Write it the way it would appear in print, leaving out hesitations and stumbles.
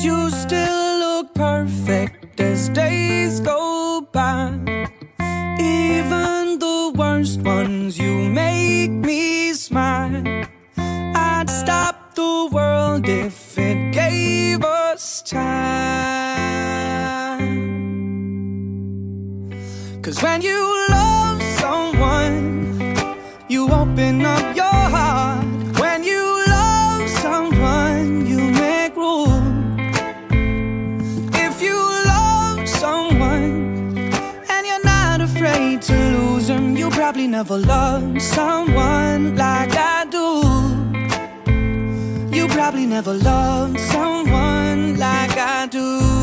you still look perfect as days go by. Even the worst ones, you make me smile. I'd stop the world if it gave us time. 'Cause when you love someone, you open up your heart. When you love someone, you make room. If you love someone and you're not afraid to lose them, you probably never loved someone like I do. You probably never loved someone like I do.